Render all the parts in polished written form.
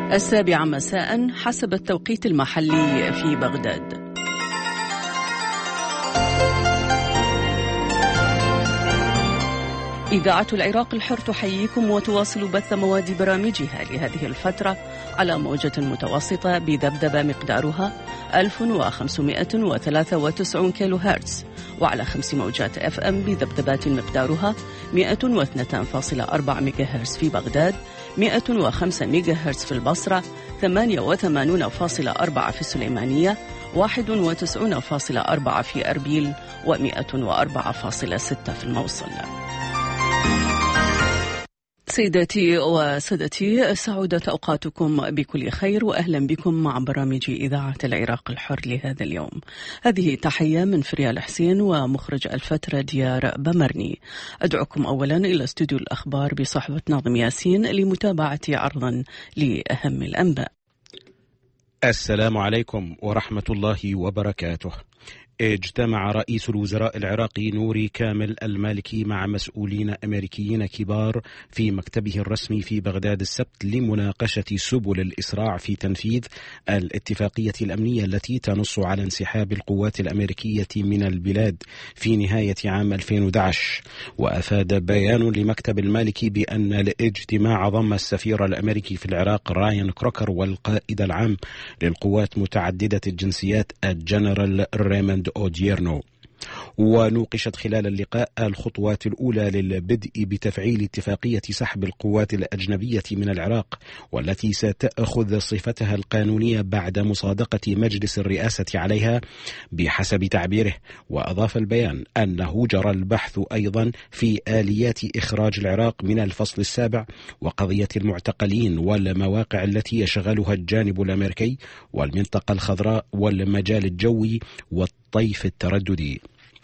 7 مساء حسب التوقيت المحلي في بغداد. إذاعة العراق الحر تحييكم وتواصل بث مواد برامجها لهذه الفترة على موجة متوسطة بذبذبة مقدارها 1593 كيلو هرتز، وعلى 5 موجات FM بذبذبات مقدارها 102.4 ميجا هرتز في بغداد، 105 ميجا هرتز في البصرة، 88.4 في السليمانية، 91.4 في أربيل، و104.6 في الموصل. سيداتي وسادتي، سعودت أوقاتكم بكل خير، وأهلا بكم مع برامج إذاعة العراق الحر لهذا اليوم. هذه تحية من فريال حسين ومخرج الفترة ديار بمرني. أدعوكم أولا إلى استوديو الأخبار بصحبة ناظم ياسين لمتابعة عرضا لأهم الأنباء. السلام عليكم ورحمة الله وبركاته. اجتمع رئيس الوزراء العراقي نوري كامل المالكي مع مسؤولين أمريكيين كبار في مكتبه الرسمي في بغداد السبت لمناقشة سبل الإسراع في تنفيذ الاتفاقية الأمنية التي تنص على انسحاب القوات الأمريكية من البلاد في نهاية عام 2011. وأفاد بيان لمكتب المالكي بأن الاجتماع ضم السفير الأمريكي في العراق رايان كروكر والقائد العام للقوات متعددة الجنسيات الجنرال ريموند أوديرنو. ونوقشت خلال اللقاء الخطوات الأولى للبدء بتفعيل اتفاقية سحب القوات الأجنبية من العراق، والتي ستأخذ صفتها القانونية بعد مصادقة مجلس الرئاسة عليها بحسب تعبيره. وأضاف البيان أنه جرى البحث أيضا في آليات إخراج العراق من الفصل السابع وقضية المعتقلين والمواقع التي يشغلها الجانب الأمريكي والمنطقة الخضراء والمجال الجوي والطيف الترددي.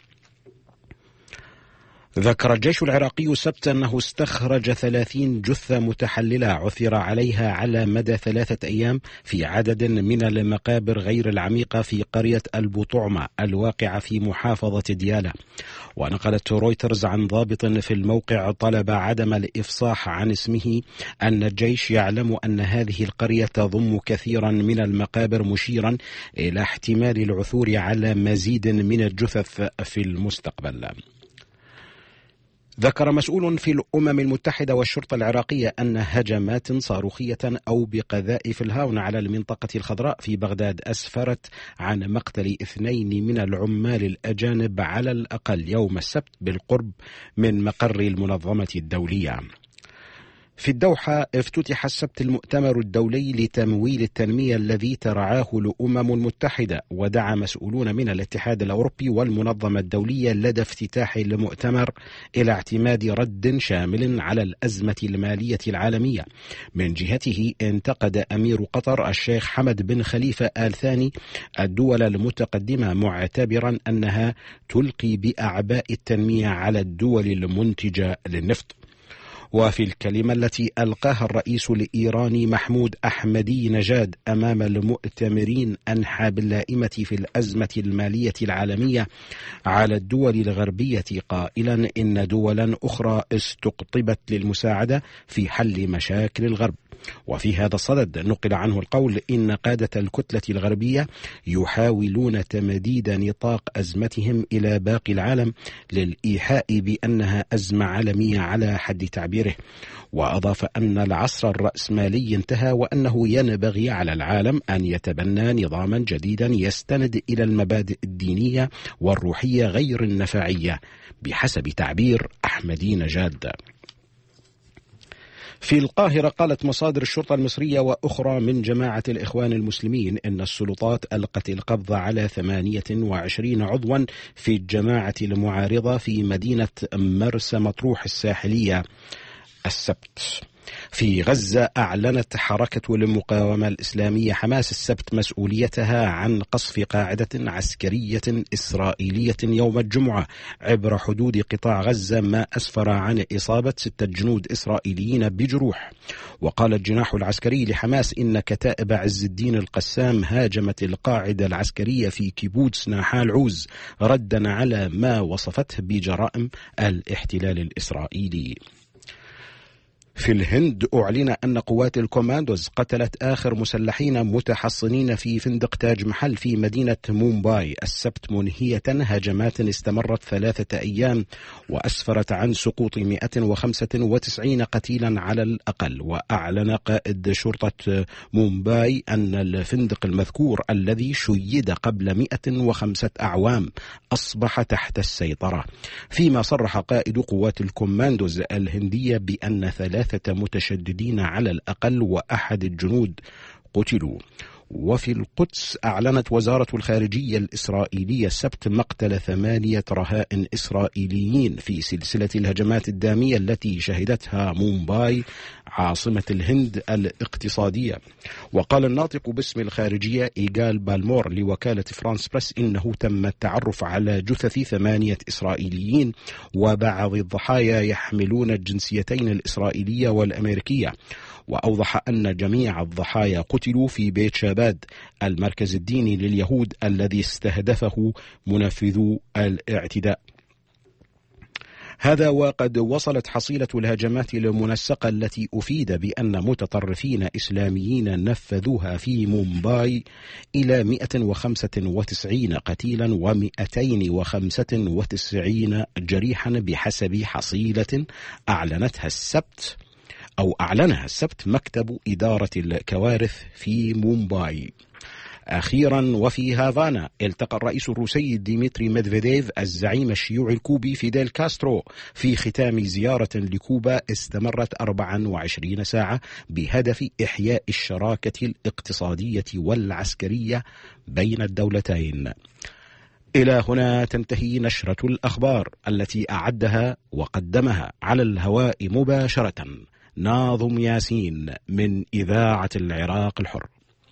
ذكر الجيش العراقي السبت أنه استخرج 30 جثة متحللة عثر عليها على مدى 3 أيام في عدد من المقابر غير العميقة في قرية البطعمة الواقعة في محافظة ديالى. ونقلت رويترز عن ضابط في الموقع طلب عدم الإفصاح عن اسمه أن الجيش يعلم أن هذه القرية تضم كثيرا من المقابر، مشيرا إلى احتمال العثور على مزيد من الجثث في المستقبل. ذكر مسؤول في الأمم المتحدة والشرطة العراقية أن هجمات صاروخية أو بقذائف الهاون على المنطقة الخضراء في بغداد أسفرت عن مقتل 2 من العمال الأجانب على الأقل يوم السبت بالقرب من مقر المنظمة الدولية. في الدوحة افتتح السبت المؤتمر الدولي لتمويل التنمية الذي ترعاه الأمم المتحدة، ودعا مسؤولون من الاتحاد الأوروبي والمنظمة الدولية لدى افتتاح المؤتمر إلى اعتماد رد شامل على الأزمة المالية العالمية. من جهته انتقد أمير قطر الشيخ حمد بن خليفة آل ثاني الدول المتقدمة، معتبرا أنها تلقي بأعباء التنمية على الدول المنتجة للنفط. وفي الكلمة التي ألقاها الرئيس الإيراني محمود أحمدي نژاد أمام المؤتمرين أنحى باللائمة في الأزمة المالية العالمية على الدول الغربية، قائلا إن دولا أخرى استقطبت للمساعدة في حل مشاكل الغرب. وفي هذا الصدد نقل عنه القول إن قادة الكتلة الغربية يحاولون تمديد نطاق أزمتهم إلى باقي العالم للإيحاء بأنها أزمة عالمية على حد تعبيره. وأضاف أن العصر الرأسمالي انتهى، وأنه ينبغي على العالم أن يتبنى نظاما جديدا يستند إلى المبادئ الدينية والروحية غير النفعية بحسب تعبير أحمدي نژاد. في القاهرة قالت مصادر الشرطة المصرية وأخرى من جماعة الإخوان المسلمين إن السلطات ألقت القبض على 28 عضوا في الجماعة المعارضة في مدينة مرسى مطروح الساحلية السبت. في غزة أعلنت حركة المقاومة الإسلامية حماس السبت مسؤوليتها عن قصف قاعدة عسكرية إسرائيلية يوم الجمعة عبر حدود قطاع غزة، ما أسفر عن إصابة 6 جنود إسرائيليين بجروح. وقال الجناح العسكري لحماس إن كتائب عز الدين القسام هاجمت القاعدة العسكرية في كيبوتس ناحال عوز ردا على ما وصفته بجرائم الاحتلال الإسرائيلي. في الهند أعلن أن قوات الكوماندوز قتلت آخر مسلحين متحصنين في فندق تاج محل في مدينة مومباي السبت، منهية هجمات استمرت 3 أيام وأسفرت عن سقوط 195 قتيلا على الأقل. وأعلن قائد شرطة مومباي أن الفندق المذكور الذي شيد قبل 105 أعوام أصبح تحت السيطرة، فيما صرح قائد قوات الكوماندوز الهندية بأن 3 متشددين على الأقل وأحد الجنود قتلوا. وفي القدس أعلنت وزارة الخارجية الإسرائيلية السبت مقتل 8 رهائن إسرائيليين في سلسلة الهجمات الدامية التي شهدتها مومباي عاصمة الهند الاقتصادية. وقال الناطق باسم الخارجية إيغال بالمور لوكالة فرانس بريس إنه تم التعرف على جثث 8 إسرائيليين وبعض الضحايا يحملون الجنسيتين الإسرائيلية والأمريكية. وأوضح أن جميع الضحايا قتلوا في بيت شاباد المركز الديني لليهود الذي استهدفه منفذو الاعتداء. هذا وقد وصلت حصيلة الهجمات المنسقة التي أفيد بأن متطرفين إسلاميين نفذوها في مومباي إلى 195 قتيلا و295 جريحا بحسب حصيلة أعلنها السبت مكتب إدارة الكوارث في مومباي. أخيرا وفي هافانا التقى الرئيس الروسي ديمتري ميدفيديف الزعيم الشيوعي الكوبي فيديل كاسترو في ختام زيارة لكوبا استمرت 24 ساعة بهدف إحياء الشراكة الاقتصادية والعسكرية بين الدولتين. إلى هنا تنتهي نشرة الأخبار التي أعدها وقدمها على الهواء مباشرة ناظم ياسين من إذاعة العراق الحر.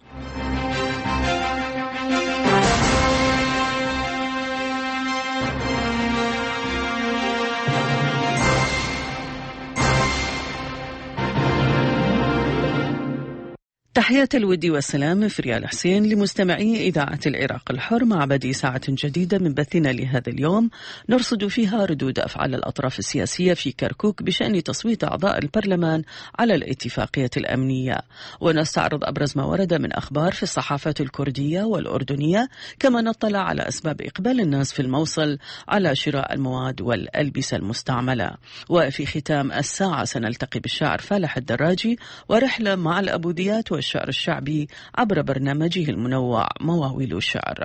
تحيات الود والسلام في ريال حسين لمستمعي إذاعة العراق الحر مع بدء ساعة جديدة من بثنا لهذا اليوم نرصد فيها ردود أفعال الأطراف السياسية في كركوك بشأن تصويت أعضاء البرلمان على الاتفاقية الأمنية، ونستعرض أبرز ما ورد من أخبار في الصحافات الكردية والأردنية، كما نطلع على أسباب إقبال الناس في الموصل على شراء المواد والألبسة المستعملة. وفي ختام الساعة سنلتقي بالشاعر فالح الدراجي ورحلة مع الأبوديات والشعر الشعبي عبر برنامجه المنوع مواويل الشعر.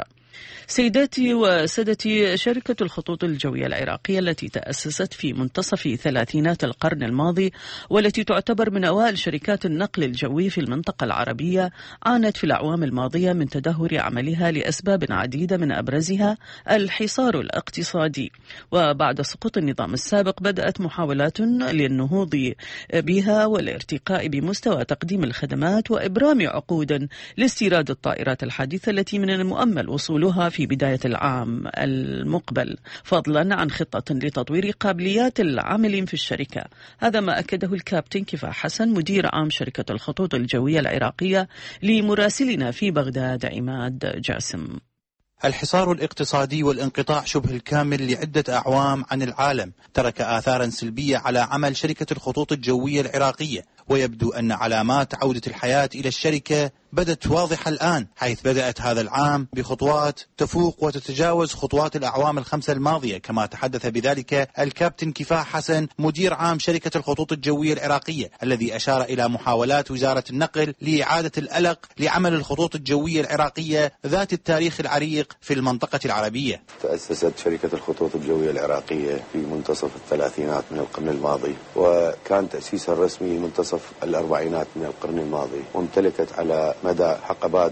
سيداتي وسادتي، شركة الخطوط الجوية العراقية التي تأسست في منتصف ثلاثينات القرن الماضي والتي تعتبر من أوائل شركات النقل الجوي في المنطقة العربية عانت في الأعوام الماضية من تدهور عملها لأسباب عديدة، من أبرزها الحصار الاقتصادي. وبعد سقوط النظام السابق بدأت محاولات للنهوض بها والارتقاء بمستوى تقديم الخدمات وإبرام عقود لاستيراد الطائرات الحديثة التي من المؤمل وصولها في بداية العام المقبل، فضلا عن خطة لتطوير قابليات العاملين في الشركة. هذا ما أكده الكابتن كفاح حسن مدير عام شركة الخطوط الجوية العراقية لمراسلنا في بغداد عماد جاسم. الحصار الاقتصادي والانقطاع شبه الكامل لعدة أعوام عن العالم ترك آثارا سلبية على عمل شركة الخطوط الجوية العراقية، ويبدو أن علامات عودة الحياة إلى الشركة بدت واضحة الآن، حيث بدأت هذا العام بخطوات تفوق وتتجاوز خطوات الأعوام الخمسة الماضية، كما تحدث بذلك الكابتن كفاح حسن مدير عام شركة الخطوط الجوية العراقية، الذي أشار إلى محاولات وزارة النقل لإعادة الألق لعمل الخطوط الجوية العراقية ذات التاريخ العريق في المنطقة العربية. تأسست شركة الخطوط الجوية العراقية في منتصف الثلاثينات من القرن الماضي، وكان تأسيسها الرسمي منتصف الأربعينات من القرن الماضي، وامتلكت على مدى حقبات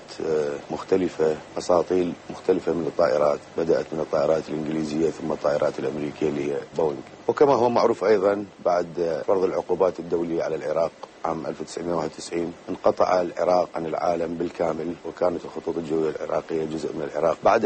مختلفة أساطيل مختلفة من الطائرات، بدأت من الطائرات الإنجليزية ثم الطائرات الأمريكية اللي هي بوينغ. وكما هو معروف أيضا بعد فرض العقوبات الدولية على العراق عام 1991 انقطع العراق عن العالم بالكامل، وكانت الخطوط الجوية العراقية جزء من العراق. بعد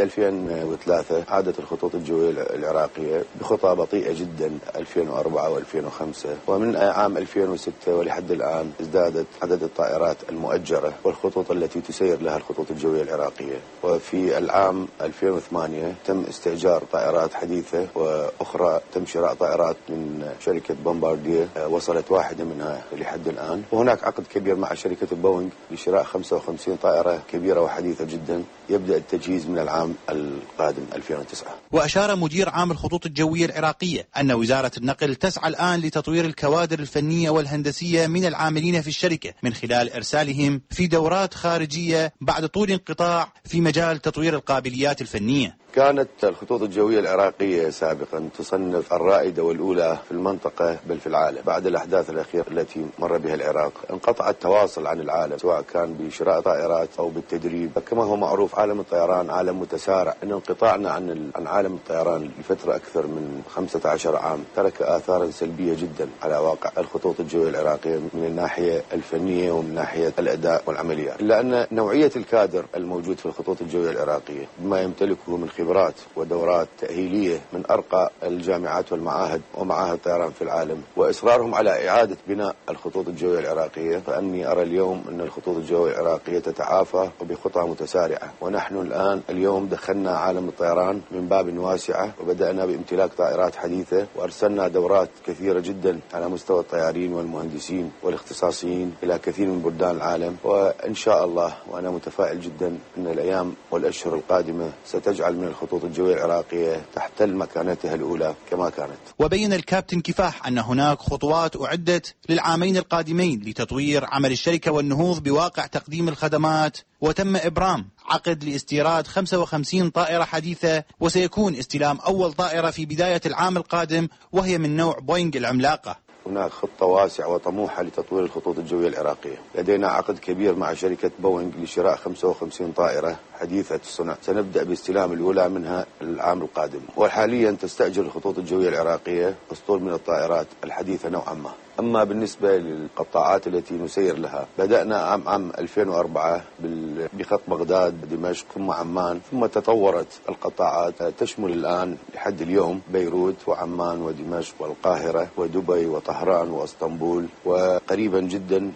2003 عادت الخطوط الجوية العراقية بخطى بطيئة جدا 2004 و2005، ومن عام 2006 ولحد الآن ازدادت عدد الطائرات المؤجرة والخطوط التي تسير لها الخطوط الجوية العراقية. وفي العام 2008 تم استئجار طائرات حديثة، وأخرى تم شراء طائرات من شركة بومباردير، وصلت واحدة منها لحد الآن. وهناك عقد كبير مع شركة بوينغ لشراء 55 طائرة كبيرة وحديثة جدا، يبدأ التجهيز من العام القادم 2009. وأشار مدير عام الخطوط الجوية العراقية أن وزارة النقل تسعى الآن لتطوير الكوادر الفنية والهندسية من العاملين في الشركة من خلال إرسالهم في دورات خارجية بعد طول انقطاع في مجال تطوير القابليات الفنية. كانت الخطوط الجوية العراقية سابقا تصنف الرائدة والأولى في المنطقة بل في العالم. بعد الأحداث الأخيرة التي مر بها العراق انقطع التواصل عن العالم، سواء كان بشراء طائرات أو بالتدريب. كما هو معروف عالم الطيران عالم متسارع. إن انقطاعنا عن عالم الطيران لفترة أكثر من 15 عام ترك آثارا سلبية جدا على واقع الخطوط الجوية العراقية من الناحية الفنية ومن ناحية الأداء والعمليات، إلا أن نوعية الكادر الموجود في الخطوط الجوية العراقية بما يمتلكه من خبرات ودورات تأهيلية من أرقى الجامعات والمعاهد ومعاهد طيران في العالم، وإصرارهم على إعادة بناء الخطوط الجوية العراقية، فأني أرى اليوم أن الخطوط الجوية العراقية تتعافى وبخطى متسارعة. ونحن اليوم دخلنا عالم الطيران من باب واسعة، وبدأنا بامتلاك طائرات حديثة، وأرسلنا دورات كثيرة جدا على مستوى الطيارين والمهندسين والاختصاصيين إلى كثير من بلدان العالم. وإن شاء الله وأنا متفائل جدا أن الأيام والأشهر القادمة ستجعل من الخطوط الجوية العراقية تحتل مكانتها الأولى كما كانت. وبين الكابتن كفاح أن هناك خطوات أعدت للعامين القادمين لتطوير عمل الشركة والنهوض بواقع تقديم الخدمات، وتم إبرام عقد لاستيراد 55 طائرة حديثة، وسيكون استلام أول طائرة في بداية العام القادم وهي من نوع بوينغ العملاقة. هناك خطة واسعة وطموحة لتطوير الخطوط الجوية العراقية. لدينا عقد كبير مع شركة بوينغ لشراء 55 طائرة حديثة الصنع، سنبدأ باستلام الأولى منها العام القادم. وحاليا تستأجر الخطوط الجوية العراقية أسطول من الطائرات الحديثة نوعا ما. أما بالنسبة للقطاعات التي نسير لها، بدأنا عام 2004 بخط بغداد دمشق ثم عمان، ثم تطورت القطاعات تشمل الآن لحد اليوم بيروت وعمان ودمشق والقاهرة ودبي وطهران واسطنبول، وقريبا جدا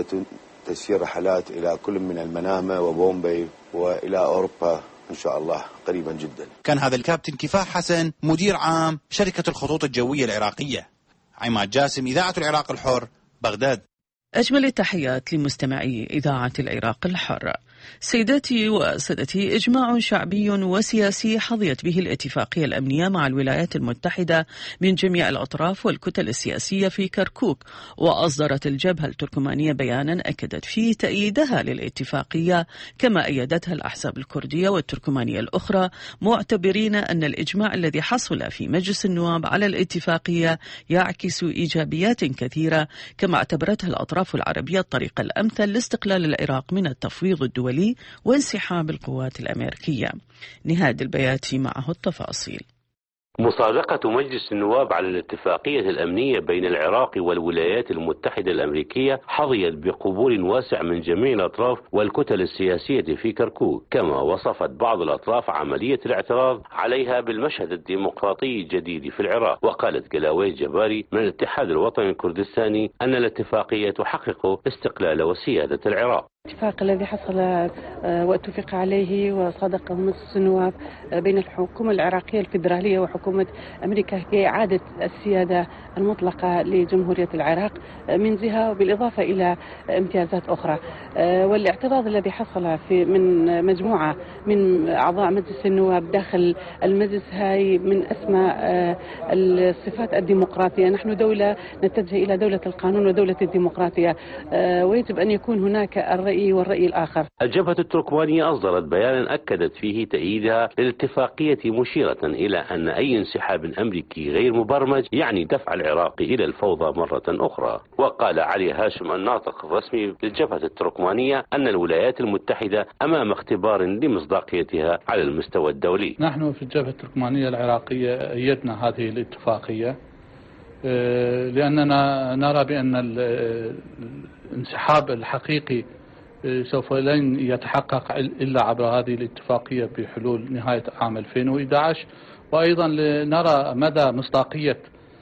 سيتسير رحلات إلى كل من المنامة وبومبي وإلى أوروبا إن شاء الله قريبا جدا. كان هذا الكابتن كفاح حسن مدير عام شركة الخطوط الجوية العراقية. عماد جاسم، إذاعة العراق الحر، بغداد. أجمل التحيات لمستمعي إذاعة العراق الحر. سيداتي وسادتي، إجماع شعبي وسياسي حظيت به الاتفاقية الأمنية مع الولايات المتحدة من جميع الأطراف والكتل السياسية في كركوك، وأصدرت الجبهة التركمانية بيانا أكدت فيه تأييدها للاتفاقية، كما أيدتها الأحزاب الكردية والتركمانية الأخرى، معتبرين أن الإجماع الذي حصل في مجلس النواب على الاتفاقية يعكس إيجابيات كثيرة، كما اعتبرتها الأطراف العربية الطريق الأمثل لاستقلال العراق من التفويض الدولي وانسحاب القوات الأمريكية. نهاد البياتي معه التفاصيل. مصادقة مجلس النواب على الاتفاقية الأمنية بين العراق والولايات المتحدة الأمريكية حظيت بقبول واسع من جميع الأطراف والكتل السياسية في كركوك، كما وصفت بعض الأطراف عملية الاعتراض عليها بالمشهد الديمقراطي الجديد في العراق. وقالت قلاوي جباري من الاتحاد الوطني الكردستاني أن الاتفاقية تحقق استقلال وسيادة العراق. الاتفاق الذي حصل واتفق عليه وصادقه مجلس النواب بين الحكومة العراقية الفيدرالية وحكومة أمريكا هي إعادة السيادة المطلقة لجمهورية العراق من جهة، وبالإضافة إلى امتيازات أخرى. والاعتراض الذي حصل من مجموعة من أعضاء مجلس النواب داخل المجلس هاي من أسمى الصفات الديمقراطية. نحن دولة نتجه إلى دولة القانون ودولة الديمقراطية، ويجب أن يكون هناك الرأي والرأي الآخر. الجبهة التركمانية أصدرت بيانا أكدت فيه تأييدها للاتفاقية، مشيرة إلى أن أي انسحاب أمريكي غير مبرمج يعني دفع العراق إلى الفوضى مرة أخرى. وقال علي هاشم الناطق الرسمي للجبهة التركمانية أن الولايات المتحدة أمام اختبار لمصداقيتها على المستوى الدولي. نحن في الجبهة التركمانية العراقية أيدنا هذه الاتفاقية لأننا نرى بأن الانسحاب الحقيقي سوف لن يتحقق إلا عبر هذه الاتفاقية بحلول نهاية عام 2011. وأيضا نرى مدى مصداقية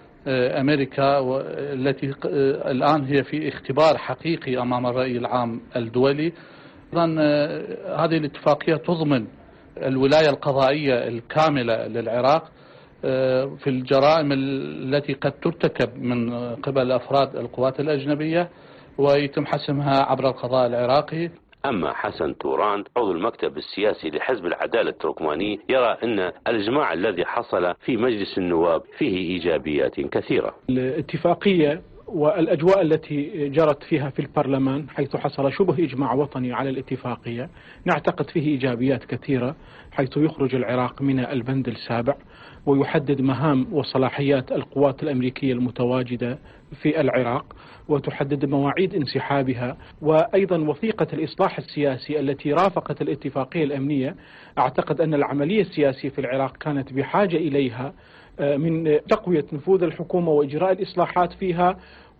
أمريكا التي الآن هي في اختبار حقيقي أمام الرأي العام الدولي. أيضا هذه الاتفاقية تضمن الولاية القضائية الكاملة للعراق في الجرائم التي قد ترتكب من قبل أفراد القوات الأجنبية ويتم حسمها عبر القضاء العراقي. أما حسن توران عضو المكتب السياسي لحزب العدالة التركماني يرى أن الإجماع الذي حصل في مجلس النواب فيه إيجابيات كثيرة. الاتفاقية والأجواء التي جرت فيها في البرلمان حيث حصل شبه إجماع وطني على الاتفاقية نعتقد فيه إيجابيات كثيرة، حيث يخرج العراق من البند السابع ويحدد مهام وصلاحيات القوات الأمريكية المتواجدة في العراق وتحدد مواعيد انسحابها، وأيضا وثيقة الإصلاح السياسي التي رافقت الاتفاقية الأمنية. أعتقد أن العملية السياسية في العراق كانت بحاجة إليها من تقوية نفوذ الحكومة وإجراء الإصلاحات فيها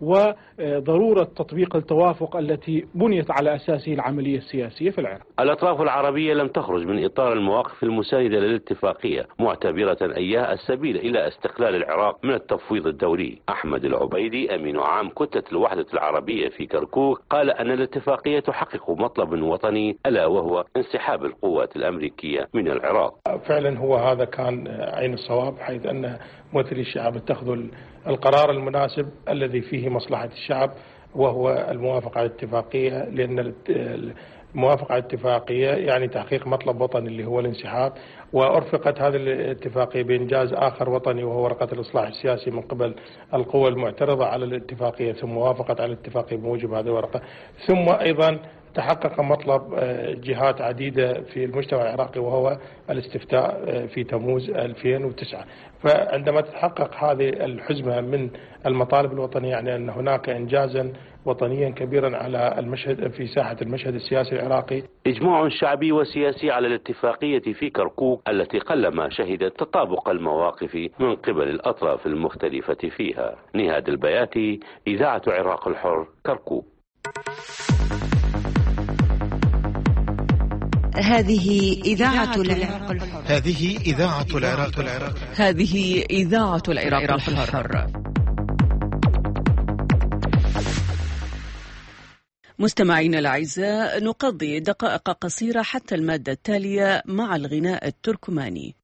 وضرورة تطبيق التوافق التي بنيت على أساسه العملية السياسية في العراق. الأطراف العربية لم تخرج من إطار المواقف المساندة للاتفاقية، معتبرة إياها السبيل إلى استقلال العراق من التفويض الدولي. أحمد العبيدي أمين عام كتلة الوحدة العربية في كركوك قال أن الاتفاقية تحقق مطلب وطني ألا وهو انسحاب القوات الأمريكية من العراق. فعلا هو هذا كان عين الصواب، حيث أن ممثلي الشعب اتخذوا القرار المناسب الذي فيه مصلحة الشعب وهو الموافقة على الاتفاقية، لأن الموافقة على الاتفاقية يعني تحقيق مطلب وطني اللي هو الانسحاب. وأرفقت هذه الاتفاقية بإنجاز آخر وطني وهو ورقة الإصلاح السياسي من قبل القوى المعترضة على الاتفاقية، ثم وافقت على الاتفاقية بموجب هذه الورقة. ثم أيضا تحقق مطلب جهات عديدة في المجتمع العراقي وهو الاستفتاء في تموز 2009. فعندما تتحقق هذه الحزمة من المطالب الوطنية يعني أن هناك إنجازا وطنيا كبيرا على المشهد في ساحة المشهد السياسي العراقي. إجماع شعبي وسياسي على الاتفاقية في كركوك التي قلما شهدت تطابق المواقف من قبل الأطراف المختلفة فيها. نهاد البياتي، إذاعة عراق الحر، كركوك. هذه إذاعة العراق الحر. هذه إذاعة العراق الحر. هذه إذاعة العراق الحر. مستمعينا الأعزاء، نقضي دقائق قصيرة حتى المادة التالية مع الغناء التركماني.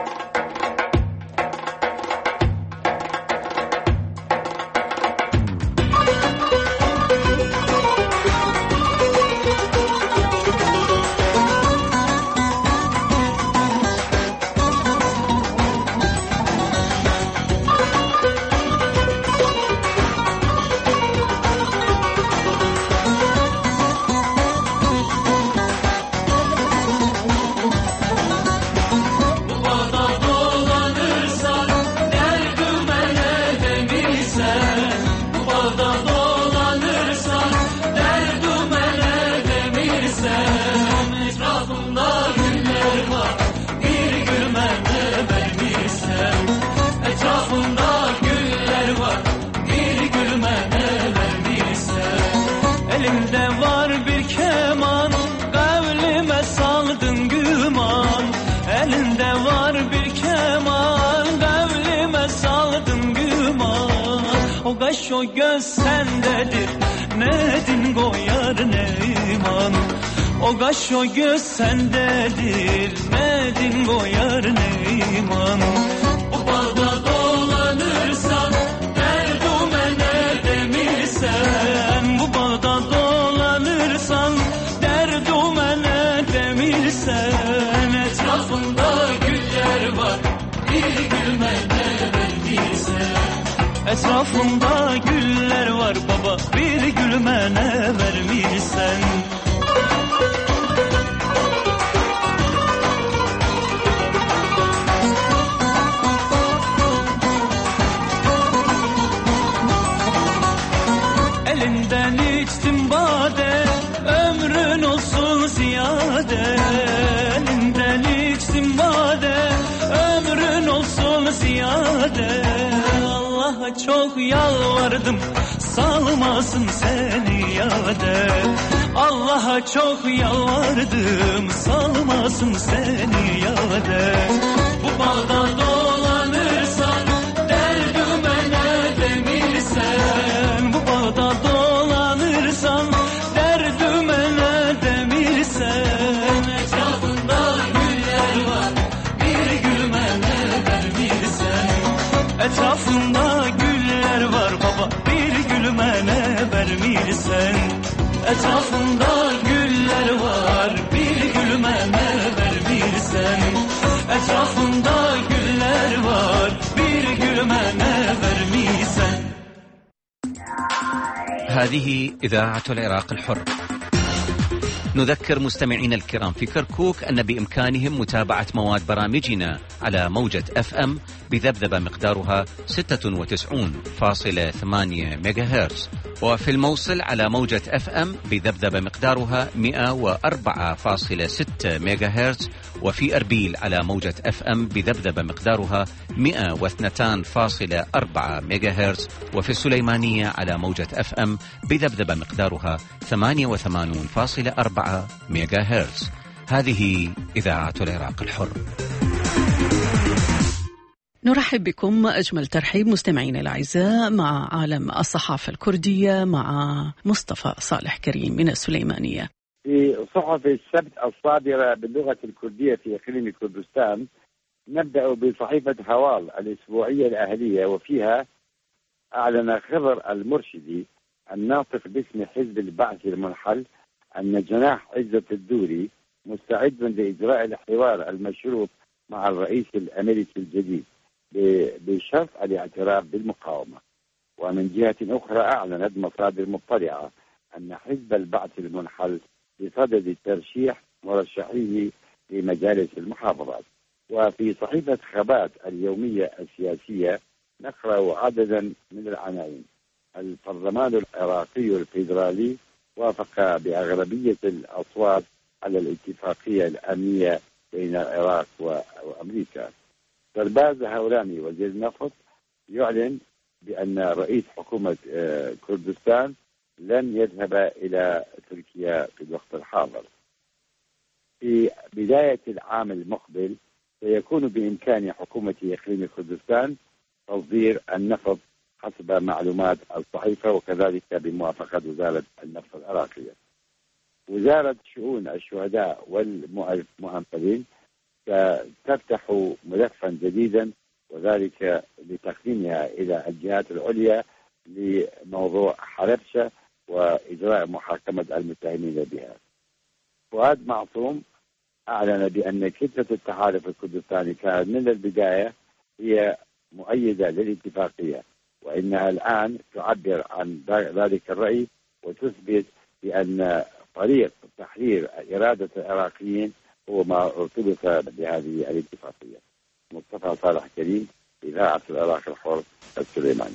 O göz sendedir, nedin koyar neyman. O kaş o göz sendedir, nedin koyar neyman. Bu bağda dolanırsan, derdime ne demirsen. Bu bağda dolanırsan, derdime ne demirsen. Etrafında güller var, bir gülme ne verdiysen. Etrafımda güller var baba, bir gülme ne vermişsen. Elinden içtim bade, ömrün olsun ziyade. Elinden içtim bade, ömrün olsun ziyade. Allah'a çok yalvardım salmasın seni yâde. Allah'a çok yalvardım salmasın seni yâde. Bu bağda dolanırsan derdime ne demirsen. Bu bağda dolanırsan derdime ne demirsen. Etrafında güller var bir gülüme ne vermirsen. Etrafında güller var baba bir gülüme ne vermirsen. Etrafında güller var bir gülüme ne vermirsen. Etrafında güller var bir gülüme ne vermirsen. هذه إذاعة العراق الحر. نذكر مستمعينا الكرام في كركوك أن بإمكانهم متابعة مواد برامجنا على موجة FM بذبذبة مقدارها 96.8 ميجاهرتز، وفي الموصل على موجة FM بذبذبة مقدارها 104.6 ميجاهرتز، وفي أربيل على موجة FM بذبذبة مقدارها 102.4 ميجاهرتز، وفي السليمانية على موجة FM بذبذبة مقدارها 88.4 ميجاهرتز. هذه إذاعة العراق الحر. نرحب بكم أجمل ترحيب مستمعينا الأعزاء مع عالم الصحافة الكردية مع مصطفى صالح كريم من السليمانية. في صحف السبت الصادرة باللغة الكردية في إقليم كردستان نبدأ بصحيفة هوال الأسبوعية الأهلية، وفيها أعلن خضر المرشدي الناطق باسم حزب البعث المنحل أن جناح عزة الدوري مستعد لإجراء الحوار المشروط مع الرئيس الأمريكي الجديد بشرط الاعتراف بالمقاومة. ومن جهة أخرى أعلنت مصادر مطلعة أن حزب البعث المنحل بصدد ترشيح مرشحيه لمجالس المحافظات. وفي صحيفة خبات اليومية السياسية نقرأ عددا من العناوين. البرلمان العراقي الفيدرالي وافق بأغلبية الأصوات على الاتفاقية الأمنية بين العراق وأمريكا. سرباز هورامي وزير النفط يعلن بأن رئيس حكومة كردستان لن يذهب إلى تركيا في الوقت الحاضر. في بداية العام المقبل سيكون بإمكان حكومة إقليم كردستان تصدير النفط حسب معلومات الصحيفة، وكذلك بموافقة وزارة النفط العراقية. وزارة شؤون الشهداء والمؤملين ستفتح ملفا جديدا، وذلك لتقديمها إلى الجهات العليا لموضوع حلبشة وإجراء محاكمة المتهمين بها. فؤاد معصوم أعلن بأن كتلة التحالف الكردستاني كانت من البداية هي مؤيدة للاتفاقية، وإنها الآن تعبر عن ذلك الرأي وتثبت بأن طريق تحرير إرادة العراقيين هو ما ارتبط بهذه الاتفاقية. مصطفى صالح كريم، إذاعة العراق الحر، السليماني.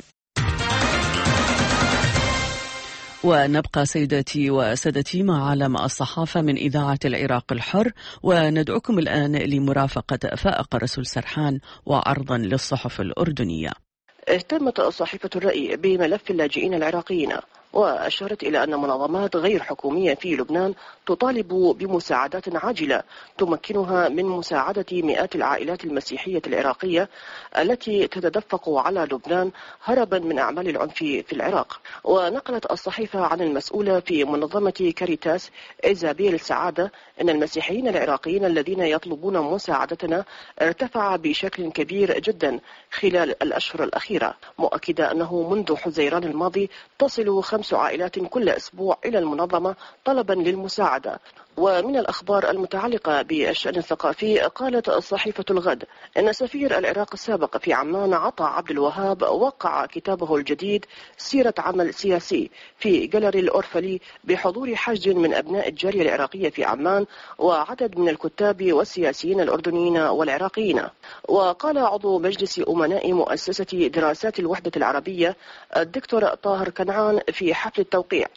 ونبقى سيداتي وسادتي مع عالم الصحافة من إذاعة العراق الحر، وندعوكم الآن لمرافقة فائق رسول سرحان وعرضا للصحف الأردنية. اهتمت صحيفة الرأي بملف اللاجئين العراقيين، وأشارت إلى أن منظمات غير حكومية في لبنان تطالب بمساعدات عاجلة تمكنها من مساعدة مئات العائلات المسيحية العراقية التي تتدفق على لبنان هربا من أعمال العنف في العراق. ونقلت الصحيفة عن المسؤولة في منظمة كاريتاس إيزابيل سعادة أن المسيحيين العراقيين الذين يطلبون مساعدتنا ارتفع بشكل كبير جدا خلال الأشهر الأخيرة، مؤكدة أنه منذ حزيران الماضي تصل 5 عائلات كل أسبوع إلى المنظمة طلبا للمساعدة. ومن الأخبار المتعلقة بالشأن الثقافي قالت صحيفة الغد أن سفير العراق السابق في عمان عطا عبد الوهاب وقع كتابه الجديد سيرة عمل سياسي في جاليري الأورفلي بحضور حشد من أبناء الجالية العراقية في عمان وعدد من الكتاب والسياسيين الأردنيين والعراقيين. وقال عضو مجلس أمناء مؤسسة دراسات الوحدة العربية الدكتور طاهر كنعان في حفل التوقيع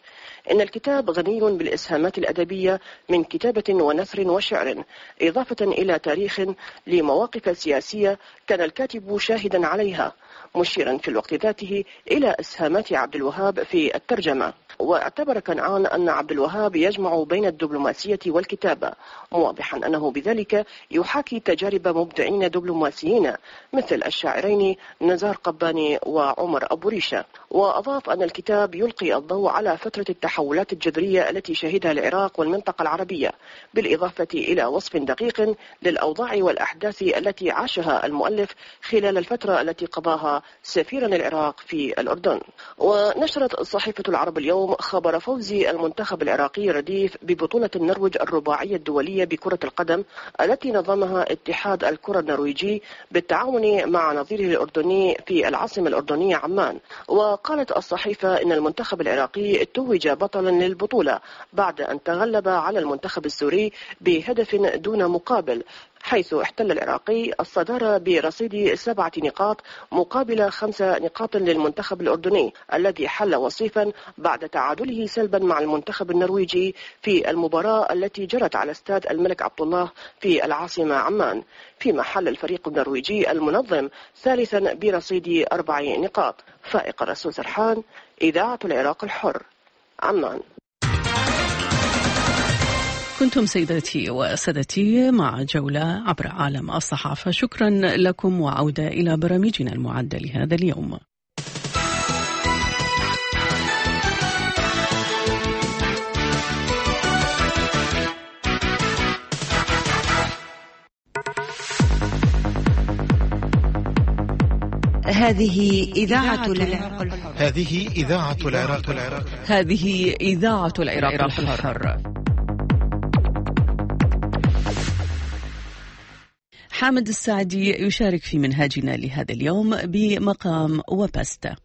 إن الكتاب غني بالإسهامات الأدبية من كتابة ونثر وشعر، إضافة إلى تاريخ لمواقف سياسية كان الكاتب شاهدا عليها، مشيرا في الوقت ذاته إلى إسهامات عبد الوهاب في الترجمة. واعتبر كنعان أن عبد الوهاب يجمع بين الدبلوماسية والكتابة، موضحا أنه بذلك يحاكي تجارب مبدعين دبلوماسيين مثل الشاعرين نزار قباني وعمر أبو ريشة. وأضاف أن الكتاب يلقي الضوء على فترة التحولات الجذرية التي شهدها العراق والمنطقة العربية، بالإضافة إلى وصف دقيق للأوضاع والأحداث التي عاشها المؤلف خلال الفترة التي قضاها سفيرا العراق في الأردن. ونشرت صحيفة العرب اليوم خبر فوز المنتخب العراقي رديف ببطولة النرويج الرباعية الدولية بكرة القدم التي نظمها اتحاد الكرة النرويجي بالتعاون مع نظيره الأردني في العاصمة الأردنية عمان. وقالت الصحيفة إن المنتخب العراقي توج بطلا للبطولة بعد أن تغلب على المنتخب السوري بهدف دون مقابل، حيث احتل العراقي الصدارة برصيد 7 نقاط مقابل 5 نقاط للمنتخب الأردني الذي حل وصيفا بعد تعادله سلبا مع المنتخب النرويجي في المباراة التي جرت على استاد الملك عبد الله في العاصمة عمان، فيما حل الفريق النرويجي المنظم ثالثا برصيد 4 نقاط. فائق الرسول سرحان، إذاعة العراق الحر، عمان. كنتم سيداتي وسادتي مع جولة عبر عالم الصحافة. شكرا لكم وعودة إلى برامجنا المعدة لهذا اليوم. هذه إذاعة العراق الحر. هذه إذاعة العراق الحر. هذه إذاعة العراق الحر. حامد السعدي يشارك في منهاجنا لهذا اليوم بمقام وبستا.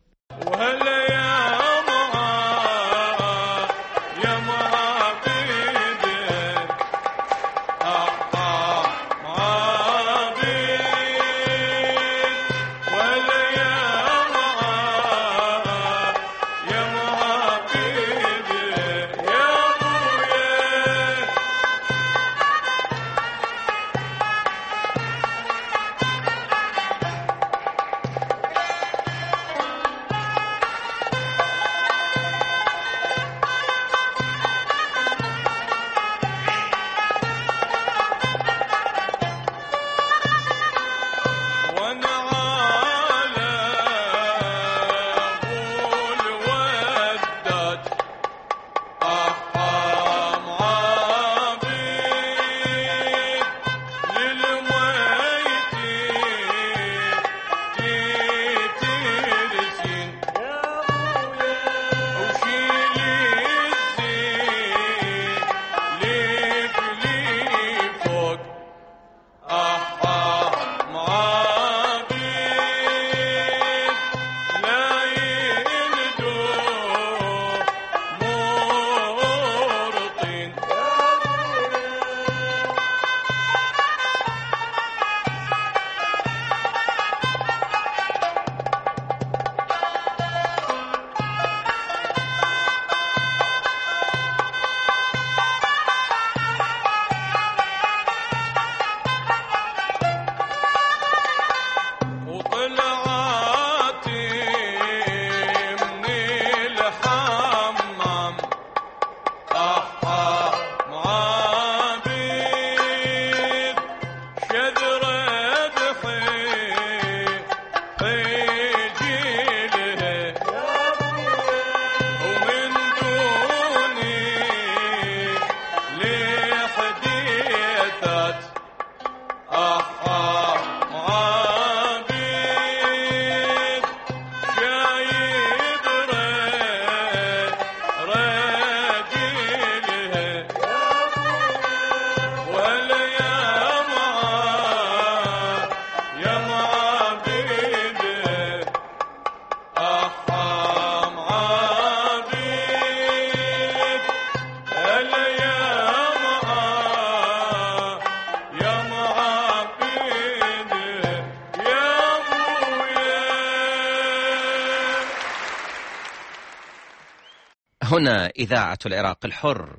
هنا إذاعة العراق الحر.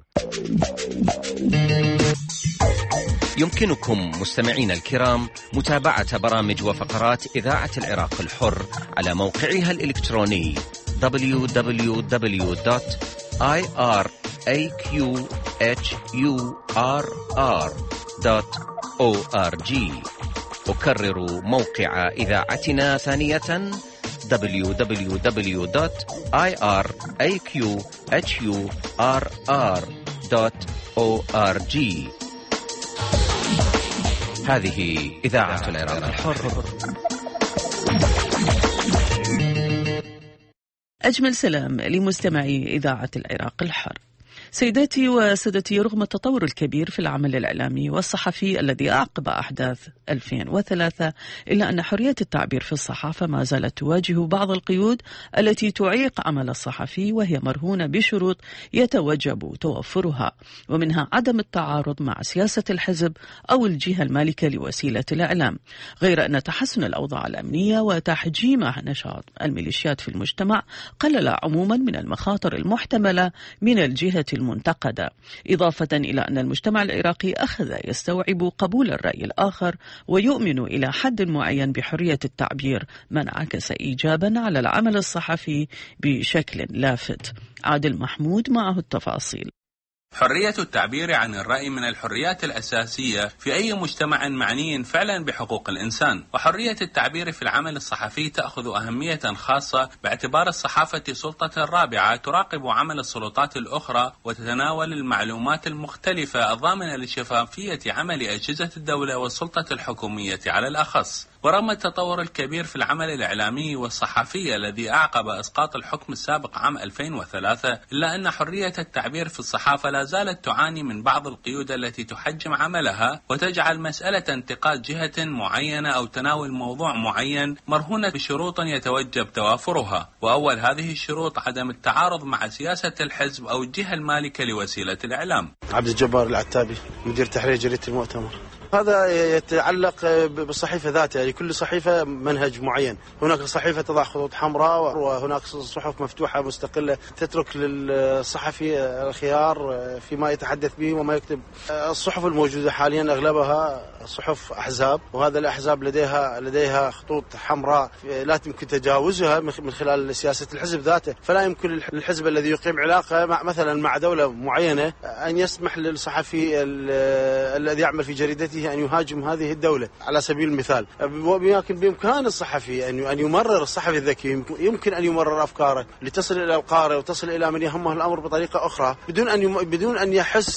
يمكنكم مستمعين الكرام متابعة برامج وفقرات إذاعة العراق الحر على موقعها الإلكتروني www.iraqhurr.org. أكرر موقع إذاعتنا ثانية www.iraqhurr.org. هذه إذاعة العراق الحر. أجمل سلام لمستمعي إذاعة العراق الحر. سيداتي وسادتي، رغم التطور الكبير في العمل الإعلامي والصحفي الذي أعقب أحداث 2003، إلا أن حرية التعبير في الصحافة ما زالت تواجه بعض القيود التي تعيق عمل الصحفي، وهي مرهونة بشروط يتوجب توفرها، ومنها عدم التعارض مع سياسة الحزب أو الجهة المالكة لوسيلة الإعلام، غير أن تحسن الأوضاع الأمنية وتحجيم نشاط الميليشيات في المجتمع قلل عموما من المخاطر المحتملة من الجهة المنتقدة، إضافة إلى أن المجتمع العراقي أخذ يستوعب قبول الرأي الآخر ويؤمن إلى حد معين بحرية التعبير، ما انعكس إيجابا على العمل الصحفي بشكل لافت. عادل محمود معه التفاصيل. حرية التعبير عن الرأي من الحريات الأساسية في أي مجتمع معني فعلا بحقوق الإنسان، وحرية التعبير في العمل الصحفي تأخذ أهمية خاصة باعتبار الصحافة سلطة رابعة تراقب عمل السلطات الأخرى وتتناول المعلومات المختلفة الضامنة لشفافية عمل أجهزة الدولة والسلطة الحكومية على الأخص. ورغم التطور الكبير في العمل الإعلامي والصحفي الذي أعقب إسقاط الحكم السابق عام 2003، إلا أن حرية التعبير في الصحافة لا زالت تعاني من بعض القيود التي تحجم عملها وتجعل مسألة انتقاد جهة معينة أو تناول موضوع معين مرهونة بشروط يتوجب توافرها، وأول هذه الشروط عدم التعارض مع سياسة الحزب أو الجهة المالكة لوسيلة الإعلام. عبد الجبار العتابي، مدير تحرير جريدة المؤتمر. هذا يتعلق بالصحيفة ذاتها، يعني كل صحيفة منهج معين، هناك صحيفة تضع خطوط حمراء وهناك صحف مفتوحة مستقلة تترك للصحفي الخيار فيما يتحدث به وما يكتب. الصحف الموجودة حاليا أغلبها صحف أحزاب، وهذا الأحزاب لديها خطوط حمراء لا يمكن تجاوزها من خلال سياسة الحزب ذاته، فلا يمكن الحزب الذي يقيم علاقة مثلا مع دولة معينة أن يسمح للصحفي الذي يعمل في جريدته أن يهاجم هذه الدولة على سبيل المثال. ولكن بإمكان الصحفي أن يمرر، الصحفي الذكي يمكن أن يمرر أفكاره لتصل إلى القارئ وتصل إلى من يهمه الأمر بطريقة أخرى بدون أن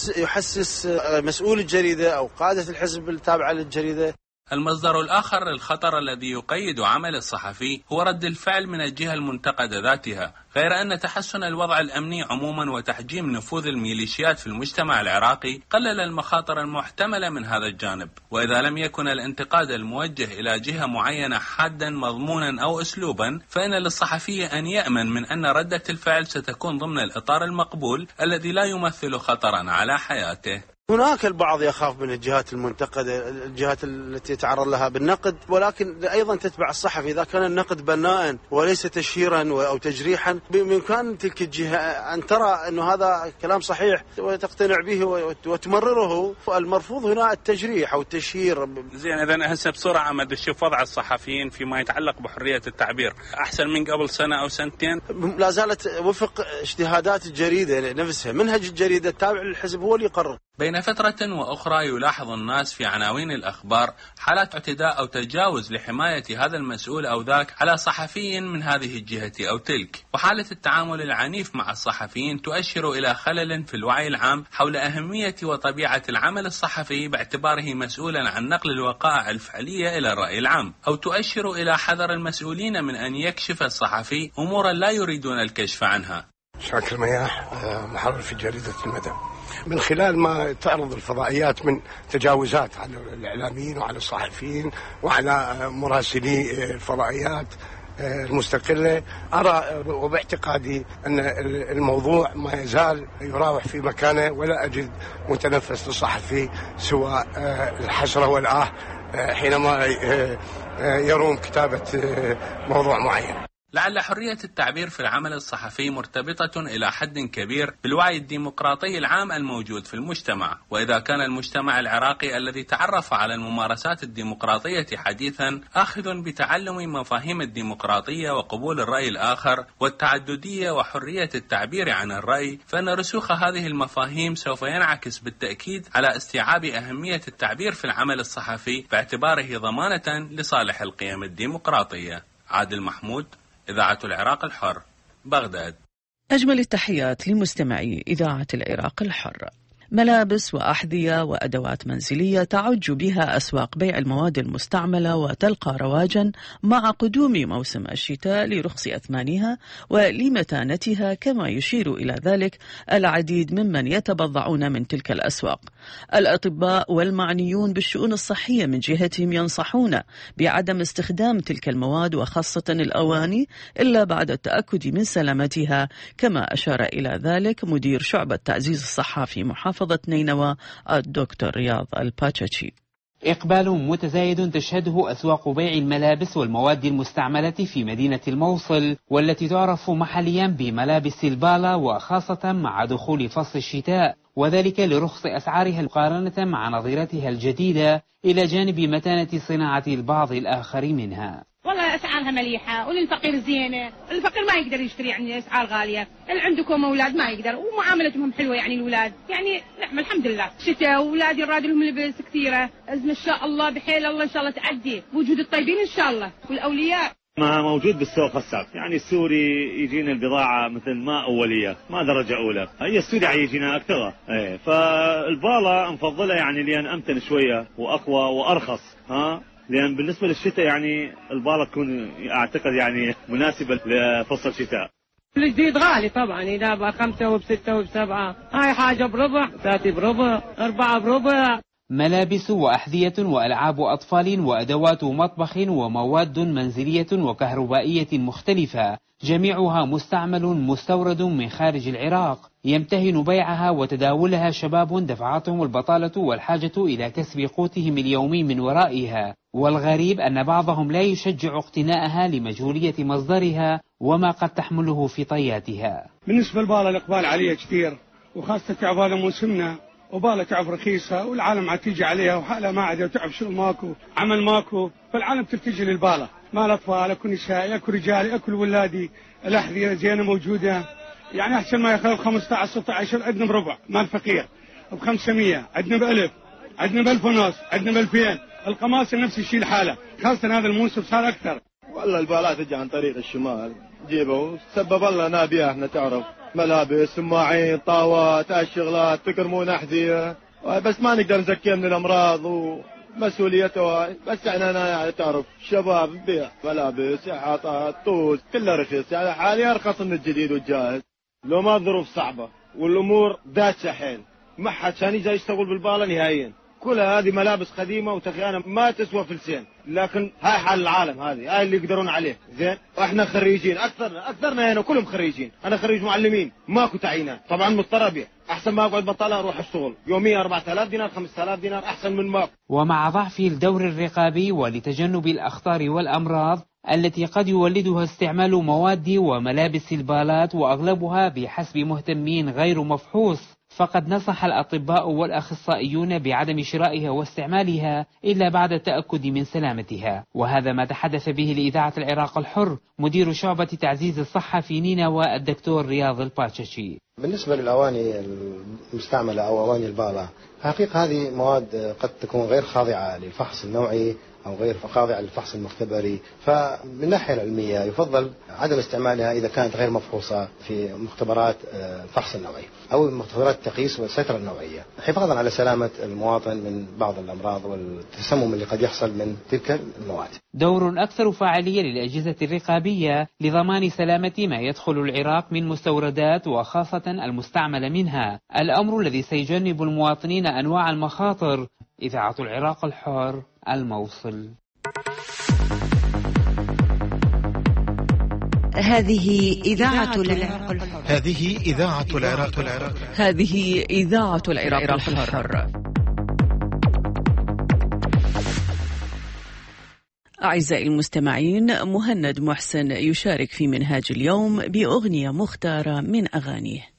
يحسس مسؤول الجريدة أو قادة الحزب التابعة للجريدة. المصدر الآخر للخطر الذي يقيد عمل الصحفي هو رد الفعل من الجهة المنتقدة ذاتها، غير أن تحسن الوضع الأمني عموما وتحجيم نفوذ الميليشيات في المجتمع العراقي قلل المخاطر المحتملة من هذا الجانب. وإذا لم يكن الانتقاد الموجه إلى جهة معينة حادا مضمونا أو أسلوبا، فإن للصحفي أن يأمن من أن ردة الفعل ستكون ضمن الإطار المقبول الذي لا يمثل خطرا على حياته. هناك البعض يخاف من الجهات المنتقدة، الجهات التي يتعرض لها بالنقد، ولكن أيضا تتبع الصحفي. إذا كان النقد بناء وليس تشهيرا أو تجريحا، بإمكان تلك الجهة أن ترى أنه هذا كلام صحيح وتقتنع به وتمرره. المرفوض هنا التجريح أو التشهير. زين، إذا هسه بسرعة عم تشوف وضع الصحفيين فيما يتعلق بحرية التعبير أحسن من قبل سنة أو سنتين؟ لا زالت وفق اجتهادات الجريدة نفسها، منهج الجريدة التابع للحزب هو اللي يقرر. بين فترة وأخرى يلاحظ الناس في عناوين الأخبار حالات اعتداء أو تجاوز لحماية هذا المسؤول أو ذاك على صحفي من هذه الجهة أو تلك، وحالة التعامل العنيف مع الصحفيين تؤشر إلى خلل في الوعي العام حول أهمية وطبيعة العمل الصحفي باعتباره مسؤولا عن نقل الوقائع الفعلية إلى الرأي العام، أو تؤشر إلى حذر المسؤولين من أن يكشف الصحفي أمورا لا يريدون الكشف عنها. شاكر مياح، محرر في جريدة المدى. من خلال ما تعرض الفضائيات من تجاوزات على الإعلاميين وعلى الصحفيين وعلى مراسلي الفضائيات المستقلة، أرى وباعتقادي أن الموضوع ما يزال يراوح في مكانه، ولا أجد متنفس للصحفي سوى الحسرة والآه حينما يروم كتابة موضوع معين. لعل حرية التعبير في العمل الصحفي مرتبطة إلى حد كبير بالوعي الديمقراطي العام الموجود في المجتمع، وإذا كان المجتمع العراقي الذي تعرف على الممارسات الديمقراطية حديثا آخذ بتعلم مفاهيم الديمقراطية وقبول الرأي الآخر والتعددية وحرية التعبير عن الرأي، فإن رسوخ هذه المفاهيم سوف ينعكس بالتأكيد على استيعاب أهمية التعبير في العمل الصحفي باعتباره ضمانة لصالح القيم الديمقراطية. عادل محمود، إذاعة العراق الحر، بغداد. أجمل التحيات لمستمعي إذاعة العراق الحر. ملابس وأحذية وأدوات منزلية تعج بها أسواق بيع المواد المستعملة وتلقى رواجا مع قدوم موسم الشتاء لرخص أثمانها ولمتانتها، كما يشير إلى ذلك العديد ممن يتبضعون من تلك الأسواق. الأطباء والمعنيون بالشؤون الصحية من جهتهم ينصحون بعدم استخدام تلك المواد وخاصة الأواني إلا بعد التأكد من سلامتها، كما أشار إلى ذلك مدير شعبة تعزيز الصحة في محافظة نينوى الدكتور رياض الباتشاتشي. إقبال متزايد تشهده أسواق بيع الملابس والمواد المستعملة في مدينة الموصل، والتي تعرف محليا بملابس البالا، وخاصة مع دخول فصل الشتاء، وذلك لرخص أسعارها مقارنة مع نظيرتها الجديدة، إلى جانب متانة صناعة البعض الآخر منها. والله أسعارها مليحة وللفقير زينة، الفقير ما يقدر يشتري يعني أسعار غالية، اللي عندكم أولاد ما يقدر، ومعاملتهم حلوة يعني الأولاد، يعني نعم الحمد لله. شتاء وأولادي راد لهم لبس كثيرة، أزمة إن شاء الله بحيل الله إن شاء الله تعدي، بوجود الطيبين إن شاء الله والأولياء. ما موجود بالسوق هسه، يعني السوري يجينا البضاعة مثل ما أولية، ما درجة أولى، هي السوري يجينا أكثر، فالبالة مفضلة يعني لأن أمتن شوية وأقوى وأرخص، لأن بالنسبة للشتاء يعني البالة تكون أعتقد يعني مناسبة لفصل الشتاء. الجديد غالي طبعا، إذا ب5 وب6 وب7، هاي حاجة بربع، 3 بربع، 4 بربع. ملابس وأحذية وألعاب أطفال وأدوات مطبخ ومواد منزلية وكهربائية مختلفة، جميعها مستعمل مستورد من خارج العراق، يمتهن بيعها وتداولها شباب دفعتهم البطالة والحاجة إلى كسب قوتهم اليومي من ورائها، والغريب أن بعضهم لا يشجع اقتناءها لمجهولية مصدرها وما قد تحمله في طياتها. بالنسبة للبالة الإقبال عليها كثير، وخاصة تعبانة موسمنا، وبالة تعب رخيصة والعالم عاد تيجي عليها وحالها ما عاد وتعب شغل ماكو عمل ماكو، فالعالم تلتجي للبالة، ما الأطفال أكو نساء أكو رجال أكو ولادي، الأحذية زينة موجودة، يعني أحسن ما ياخذ 15 16 عندنا بربع مال فقير، ب500 عندنا ب1000 عندنا ب1000 ونص عندنا ب2000، القماص نفس الشيء الحالة، خاصة هذا الموسم صار أكثر. والله البالات تجي عن طريق الشمال جيبه سبب الله نابيها، احنا تعرف ملابس سماعين طاوات الشغلات تكرمون أحذية، بس ما نقدر نزكيها من الأمراض ومسؤوليته، بس احنا يعني تعرف شباب نبيع ملابس إحاطات طوز كلها رخيص، يعني حاليا أرخص من الجديد والجاهز، لو ما الظروف صعبة والأمور داتشة حيل ما حد كان يجي يشتغل بالبالة نهائيا، كلها هذه ملابس قديمة وتخيانة ما تسوى فلسين، لكن هاي حال العالم، هاي اللي يقدرون عليه زين، واحنا خريجين اكثرنا هنا كلهم خريجين، انا خريج معلمين ماكو تعيينات، طبعا مضطر ابيع، احسن ما اقعد بطالة اروح اشتغل يوميا 4000 دينار 5000 دينار احسن من ماكو. ومع ضعف الدور الرقابي ولتجنب الاخطار والامراض التي قد يولدها استعمال مواد وملابس البالات واغلبها بحسب مهتمين غير مفحوص، فقد نصح الأطباء والأخصائيون بعدم شرائها واستعمالها إلا بعد التأكد من سلامتها، وهذا ما تحدث به لإذاعة العراق الحر مدير شعبة تعزيز الصحة في نينوى الدكتور رياض الباتشاتشي. بالنسبة للأواني المستعملة أو أواني البالة، حقيقة هذه مواد قد تكون غير خاضعة للفحص النوعي أو غير خاضعة للفحص المختبري، فمن الناحية العلمية يفضل عدم استعمالها إذا كانت غير مفحوصة في مختبرات الفحص النوعي أو مختبرات التقييس والسيطرة النوعية، حفاظا على سلامة المواطن من بعض الأمراض والتسمم اللي قد يحصل من تلك المواد. دور أكثر فاعلية للأجهزة الرقابية لضمان سلامة ما يدخل العراق من مستوردات وخاصة المستعمل منها، الأمر الذي سيجنب المواطنين أنواع المخاطر. إذاعة العراق الحر، الموصل. هذه إذاعة العراق الحر. هذه إذاعة العراق الحر. هذه إذاعة العراق الحر. أعزائي المستمعين، مهند محسن يشارك في منهاج اليوم بأغنية مختارة من أغانيه.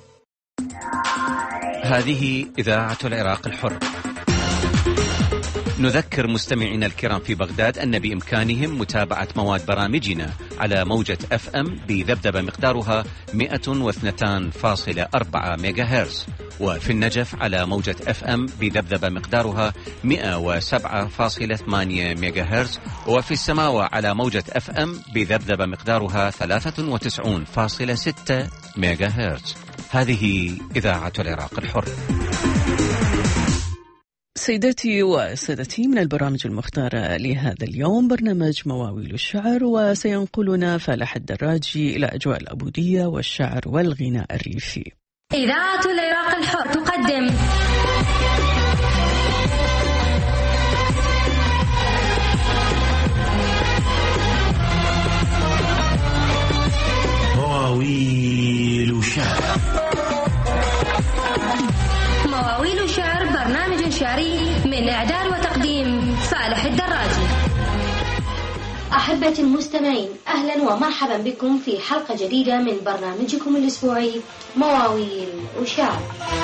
هذه إذاعة العراق الحر. نذكر مستمعينا الكرام في بغداد أن بإمكانهم متابعة مواد برامجنا على موجة FM بذبذبة مقدارها 102.4 ميجا هرتز، وفي النجف على موجة FM بذبذبة مقدارها 107.8 ميجا هرتز، وفي السماوة على موجة FM بذبذبة مقدارها 93.6 ميجا هرتز. هذه إذاعة العراق الحر. سيداتي وسادتي، من البرامج المختارة لهذا اليوم برنامج مواويل الشعر، وسينقلنا فالح الدراجي إلى أجواء العبودية والشعر والغناء الريفي. إذاعة العراق الحر تقدم مواويل شعر. مواويل شعر برنامج شعري من إعداد وتقديم فالح الدراجي. أحبة المستمعين، أهلا ومرحبا بكم في حلقة جديدة من برنامجكم الأسبوعي مواويل وشعر.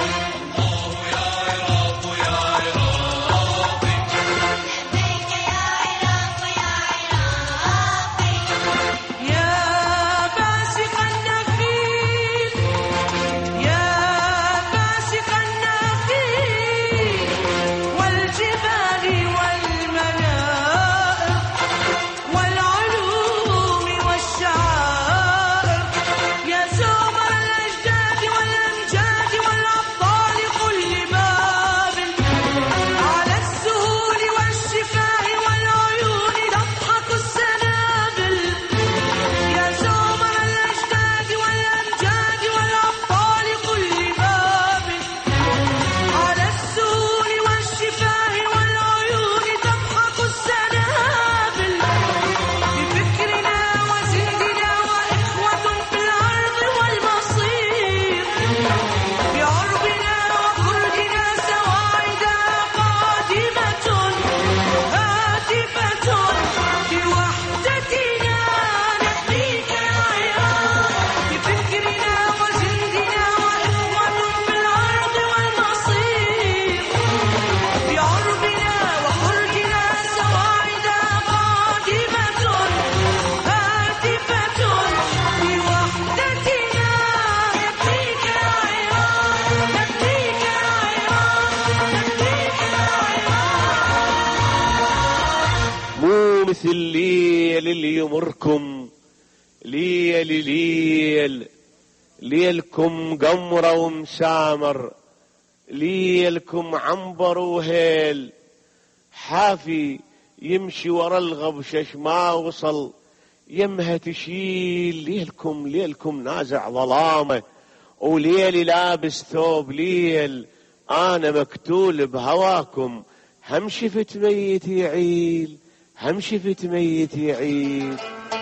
الليل اللي يمركم ليلكم قمرة ومسامر، ليلكم عنبر وهيل، حافي يمشي ورا الغبشش ما وصل، يمها تشيل ليلكم نازع ظلامه، وليلي لابس ثوب ليل، أنا مكتول بهواكم، هم شفت ميت يعيل، هم شفت ميت يعيد.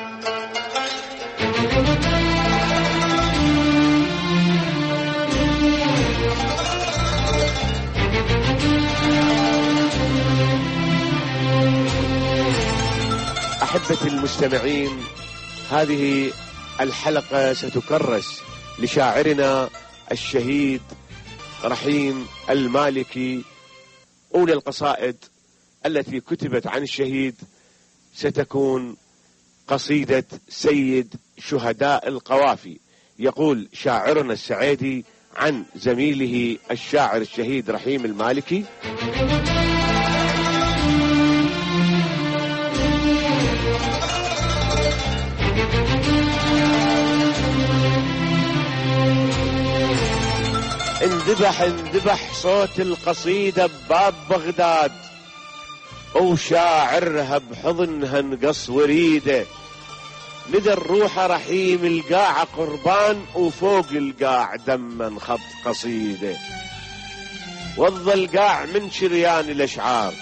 أحبة المستمعين، هذه الحلقة ستكرس لشاعرنا الشهيد رحيم المالكي. أولى القصائد التي كتبت عن الشهيد ستكون قصيدة سيد شهداء القوافي. يقول شاعرنا السعيدي عن زميله الشاعر الشهيد رحيم المالكي: اندبح صوت القصيدة بباب بغداد، وشاعرها بحضنها انقص وريده، ندى الروح رحيم القاع قربان، وفوق القاع دم انخط قصيده، وضى القاع من شريان الاشعار،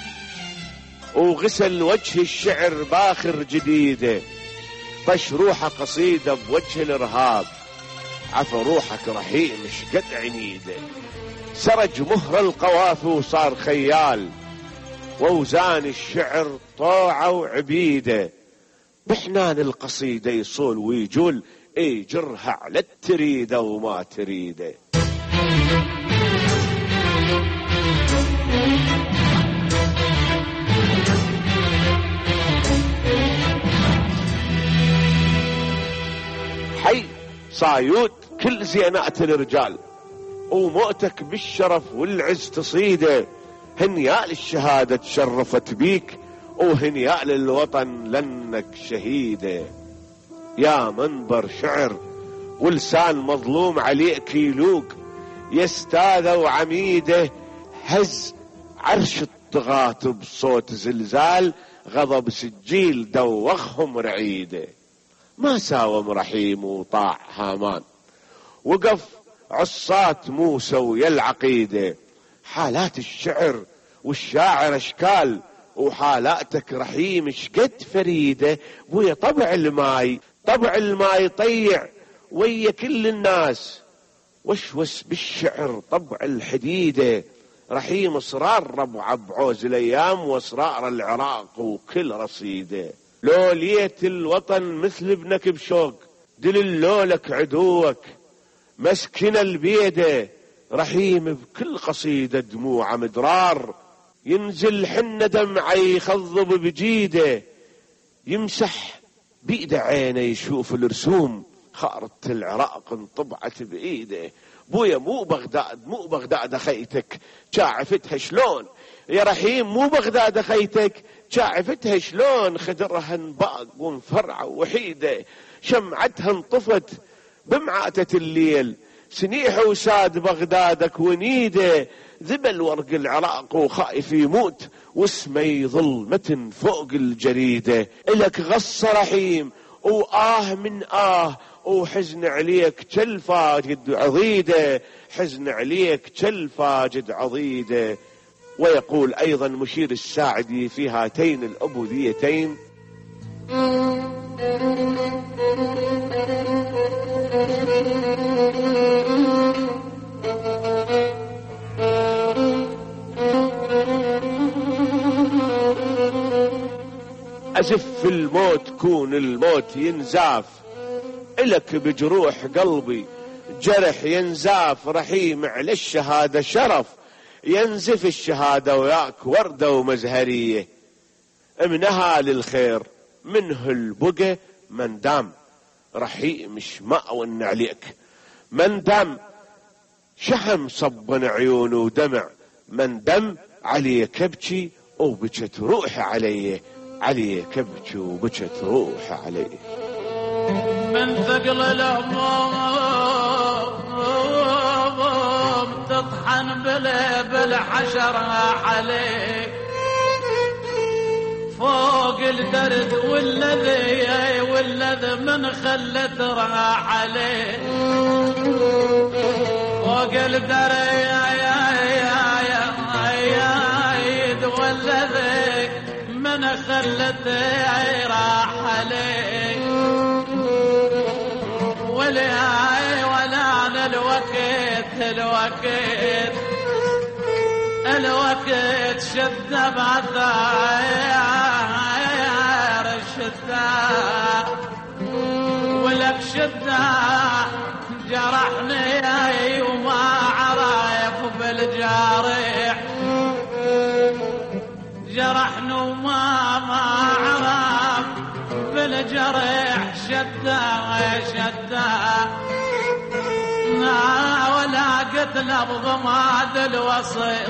وغسل وجه الشعر باخر جديده، طش روحه قصيده بوجه الارهاب، عفى روحك رحيم شقد عنيده، سرج مهر القوافي وصار خيال، ووزان الشعر طوعة وعبيدة، بحنان القصيدة يصول ويجول، جرها على التريدة وما تريده. صايود كل زينات الرجال، وموتك بالشرف والعز تصيده. هنيا للشهادة تشرفت بيك، وهنيا للوطن لأنك شهيده. يا منبر شعر ولسان مظلوم عليك يلوق، يا استاذة وعميده هز عرش الطغاة بصوت زلزال، غضب سجيل دوخهم رعيده. ما ساوم رحيم وطاع هامان، وقف عصات موسى ويا العقيده. حالات الشعر والشاعر اشكال، وحالاتك رحيم شقد فريده. بويا طبع الماي طيع ويا كل الناس، وشوس بالشعر طبع الحديده. رحيم اصرار ربع بعوز الايام، واسرار العراق وكل رصيده. لو ليت الوطن مثل ابنك بشوق، دللولك عدوك مسكن البيده. رحيم بكل قصيده دموع مدرار، ينزل حنة دمعي يخضب بجيده. يمسح بإيده عينه يشوف الرسوم، خارطة العراق انطبعت بإيده. بويا مو بغداد أخيتك شاعفتها شلون يا رحيم، مو بغداد أخيتك شاعفتها شلون. خدرها انباق ومفرعة وحيدة، شمعتها انطفت بمعاتة الليل. سنيح وساد بغدادك ونيده، ذبل ورق العراق وخايف يموت، واسمه يظل متن فوق الجريدة. إلك غص رحيم من وحزن عليك كل فاجد عضيده، حزن عليك كل فاجد عضيده. ويقول أيضا مشير الساعدي في هاتين الأبوذيتين: أزف الموت كون الموت ينزاف، إلك بجروح قلبي جرح ينزاف. رحيم على الشهادة شرف، ينزف الشهادة وياك وردة ومزهرية. منها للخير منه البقى من دام، رحيم شماء ون عليك من دم. شحم صبن عيونه ودمع، من دم عليك ابكي وبكت روحي عليه، عليك ابكي وبكت روحي عليه. من ثقل الهموم تطحن بالحشر عليك، فوق الدرد والذي من خلت راح عليك. فوق الدرد والذي من خلت راح عليك. ولان الوقت شد بعثار الشتاء، ولك شدة جرحني وما عرف بالجارح. جرحني وما عرف بالجرح، شدة ولا قتل بضماد الوصيل.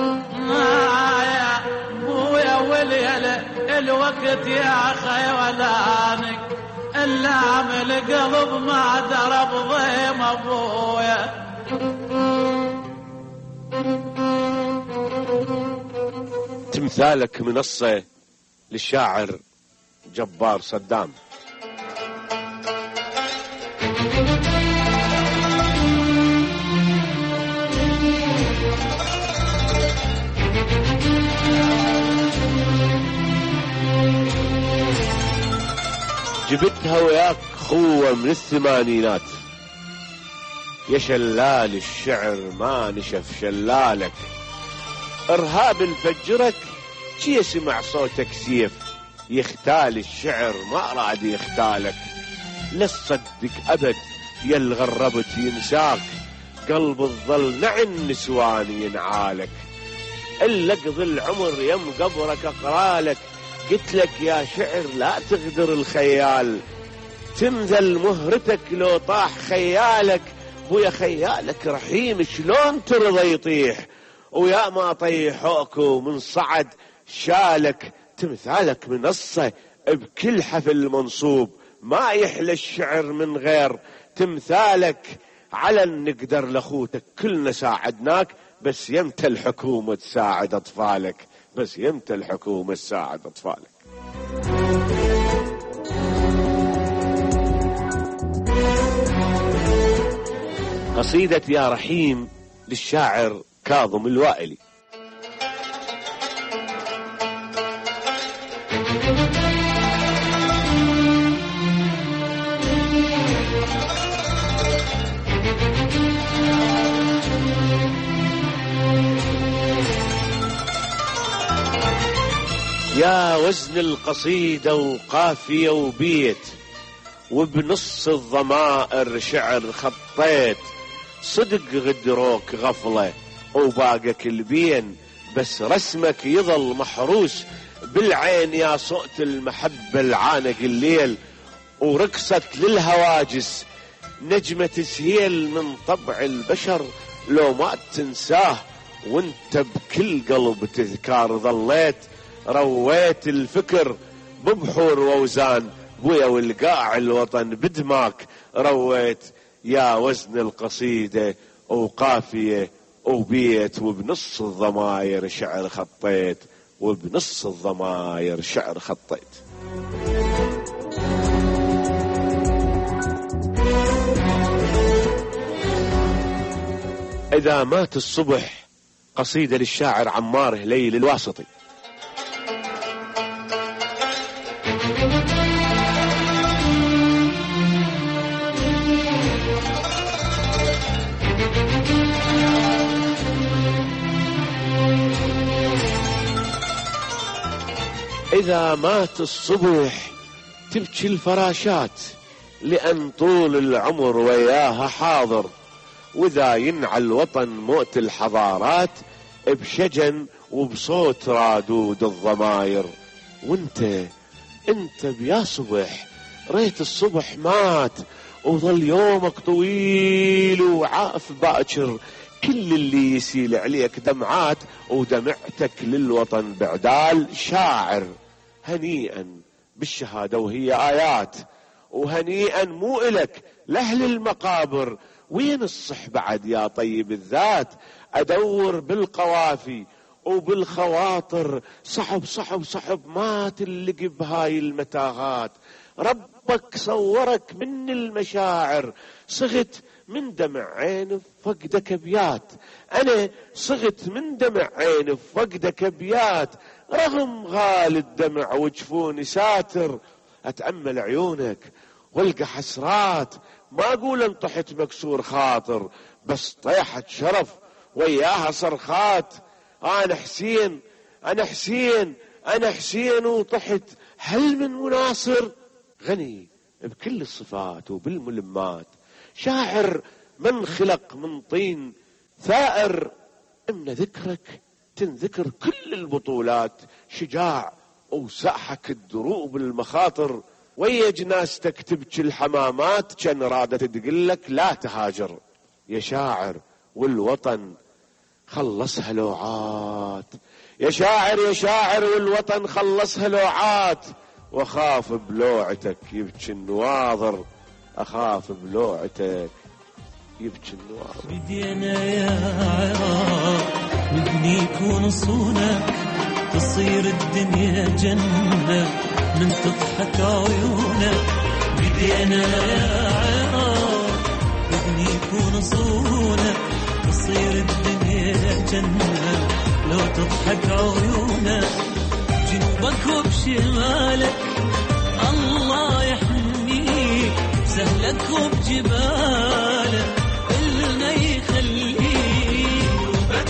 يا بويا وليل الوقت يا خيولانك، إلا من القلب ما درب ضيم أبويا. تمثالك منصة للشاعر جبار صدام. جبتها وياك خوة من الثمانينات، يا شلال الشعر ما نشف شلالك. إرهاب الفجرك شي يسمع صوتك سيف، يختال الشعر ما راد يختالك. لا تصدق أبد يا الغربت ينساك، قلب الظل نعن نسوان ينعالك. إلا اقضي العمر يم قبرك أقرالك، قلت لك يا شعر لا تغدر الخيال. تنزل مهرتك لو طاح خيالك، ويا خيالك رحيم شلون ترضى يطيح، ويا ما طيحوك ومن صعد شالك، تمثالك منصة بكل حفل منصوب، ما يحلى الشعر من غير تمثالك. على نقدر لأخوتك كلنا ساعدناك، بس يمتى الحكومة تساعد أطفالك، بس يمتى الحكومة تساعد أطفالك. قصيدة يا رحيم للشاعر كاظم الوائلي. يا وزن القصيدة وقافية وبيت، وبنص الضمائر شعر خطيت، صدق غدروك غفلة وباقك البين، بس رسمك يظل محروس بالعين يا صوت المحبة العانق الليل، ورقصت للهواجس نجمة تسهيل من طبع البشر لو ما تنساه، وانت بكل قلب تذكار ظليت، رويت الفكر ببحور ووزان، بويا والقاع الوطن بدماك رويت. يا وزن القصيدة وقافية وبيت، وبنص الضماير شعر خطيت، وبنص الضماير شعر خطيت. إذا مات الصبح، قصيدة للشاعر عمار هليل الواسطي. إذا مات الصبح تبكي الفراشات، لأن طول العمر وياها حاضر، وإذا ينعى الوطن موت الحضارات، بشجن وبصوت رادود الضماير. انت بيا صبح ريت الصبح مات، وظل يومك طويل وعاف باكر، كل اللي يسيل عليك دمعات، ودمعتك للوطن بعدال شاعر. هنيئا بالشهادة وهي آيات، وهنيئا مو إلك لأهل المقابر. وين الصح بعد يا طيب الذات، أدور بالقوافي وبالخواطر، صعب صعب صعب ما تلقي بهاي المتاهات. ربك صورك من المشاعر، صغت من دمع عين فقدك ابيات، انا صغت من دمع عين فقدك ابيات، رغم غال الدمع وجفوني ساتر، اتأمل عيونك والقى حسرات، ما اقول انطحت مكسور خاطر، بس طيحت شرف وياها صرخات. انا حسين انا حسين انا حسين وطحت، هل من مناصر؟ غني بكل الصفات وبالملمات، شاعر من خلق من طين ثائر، من ذكرك تنذكر كل البطولات، شجاع وساحك الدروب المخاطر، ويا جناستك تبكي الحمامات، كان رادت تقلك لا تهاجر. يا شاعر والوطن خلصها لوعات، يا شاعر يا شاعر والوطن خلصها لوعات، واخاف بلوعتك يبكي النواظر، اخاف بلوعتك يبكي النواظر. بدينا يا عراق نبنيك ونصونك، تصير الدنيا جنة من تضحك عيونك. بدينا يا عراق نبنيك ونصونك، تصير الدنيا جنة لو تضحك عيونك. جنوبك وبشمالك الله يحميك، سهلك وبجبالك إلنا يخليك. جنوبك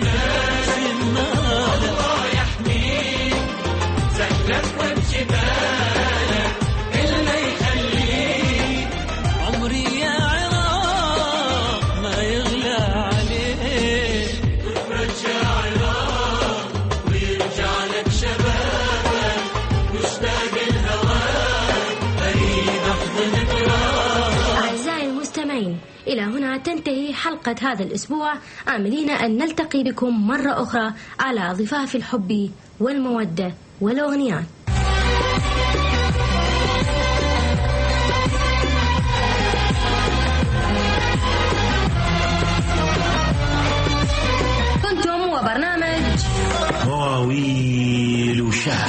وشمالك الله يحميك، سهلك وبجبالك إلنا يخليك. عمري يا عراق ما يغلى عليك، ترجع عراق ويرجع لك شبابك، مشتاق الهواك أريد أحضن وهنا تنتهي حلقة هذا الأسبوع، آملين أن نلتقي بكم مرة أخرى على ضفاف الحب والمودة والأغنيات. كنتم وبرنامج مواويل شعر.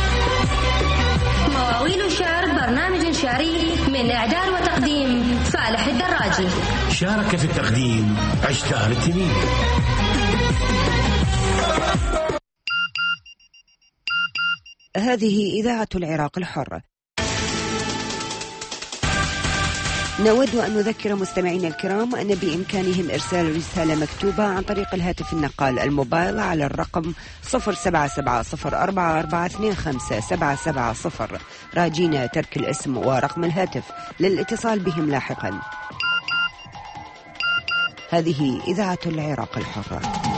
مواويل شعر برنامج شعري من إعداد وتقديم صالح الدراجي. شارك في التقديم عشتار التميمي. هذه إذاعة العراق الحر. نود أن نذكر مستمعينا الكرام أن بإمكانهم إرسال رسالة مكتوبة عن طريق الهاتف النقال الموبايل على الرقم 07704425770 راجين ترك الاسم ورقم الهاتف للاتصال بهم لاحقا. هذه إذاعة العراق الحر.